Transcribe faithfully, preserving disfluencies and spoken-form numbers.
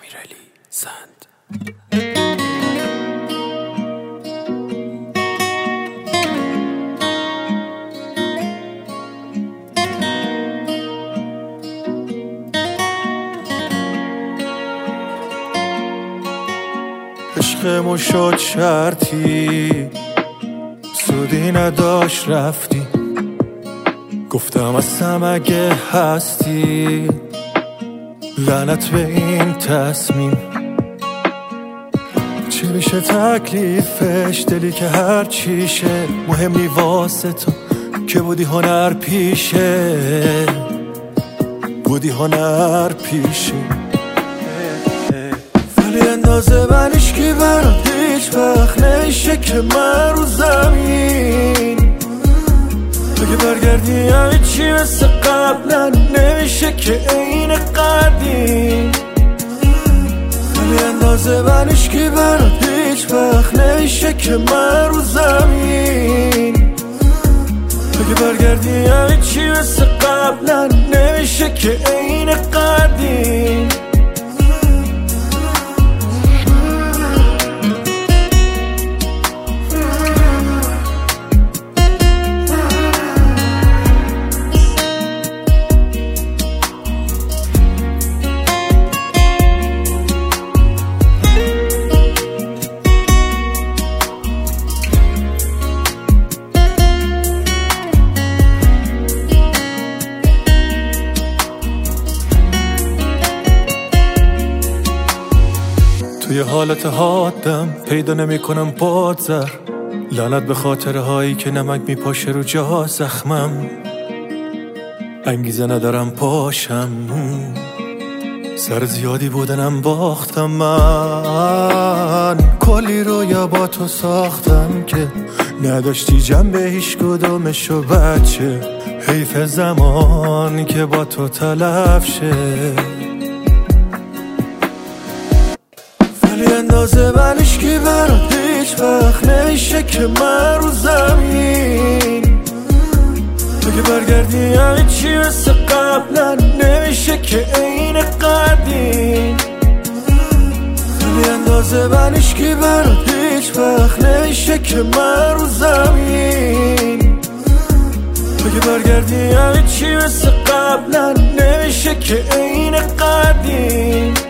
امیرعلی زند. عشقمون شد شرطی، سودی نداشت رفتی. گفتم اصلا اگه هستی، لعنت به این تصمیم. چی میشه تکلیفش؟ دلی که هر چیشه مهم نی واسه تو که بودی هنر پیشه، بودی هنر پیشه. ولی اندازه منش که برات هیچ وقت نمیشه که من رو زمین. اگه برگردی همه چی مثل قبلا نمیشه که عین قدیم. ولی اندازه منش که برات هیچ وقت نمیشه که من رو زمین. اگه برگردی همه چی مثل قبلا نمیشه که عین قدیم. توی حالت حادم پیدا نمی کنم بادزر، لعنت به خاطره هایی که نمک می پاشه رو جا زخمم. انگیزه ندارم پاشم، سر زیادی بودنم باختم. من کلی رویا با تو ساختم که نداشتی جنبه هیچ کدومشو بچه. حیف زمان که با تو تلف شه. ولی اندازه منش که برات هیچ وقت نمیشه که من رو زمین. اگه برگردی همه چی مثل قبلا نمیشه که عین قدیم. ولی اندازه منش که برات هیچ وقت نمیشه که من رو زمین. اگه برگردی همه چی مثل قبلا نمیشه که عین قدیم.